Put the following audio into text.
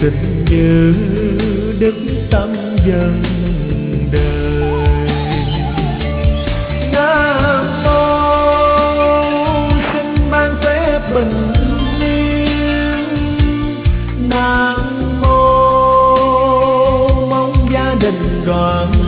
tình như đức tâm dần đời. Nam mô xin ban phép bình yên. Nam mô mong gia đình đoàn